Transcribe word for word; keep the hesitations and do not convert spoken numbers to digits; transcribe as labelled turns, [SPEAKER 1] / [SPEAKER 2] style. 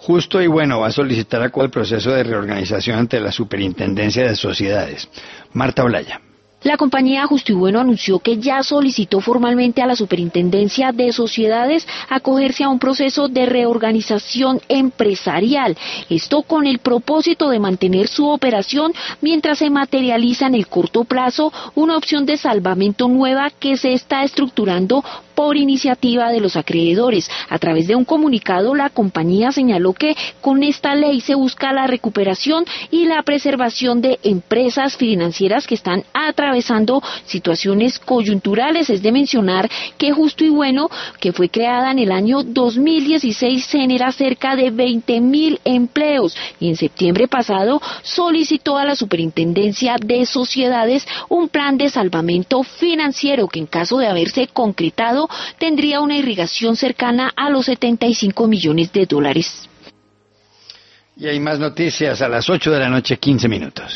[SPEAKER 1] Justo y Bueno va a solicitar acuerdo al proceso de reorganización ante la Superintendencia de Sociedades. Marta Olaya.
[SPEAKER 2] La compañía Justo y Bueno anunció que ya solicitó formalmente a la Superintendencia de Sociedades acogerse a un proceso de reorganización empresarial. Esto con el propósito de mantener su operación mientras se materializa en el corto plazo una opción de salvamento nueva que se está estructurando por iniciativa de los acreedores. A través de un comunicado, la compañía señaló que con esta ley se busca la recuperación y la preservación de empresas financieras que están atravesando situaciones coyunturales. Es de mencionar que Justo y Bueno, que fue creada en el año dos mil dieciséis, genera cerca de veinte mil empleos y en septiembre pasado solicitó a la Superintendencia de Sociedades un plan de salvamento financiero que en caso de haberse concretado tendría una irrigación cercana a los setenta y cinco millones de dólares.
[SPEAKER 1] Y hay más noticias a las ocho de la noche, quince minutos.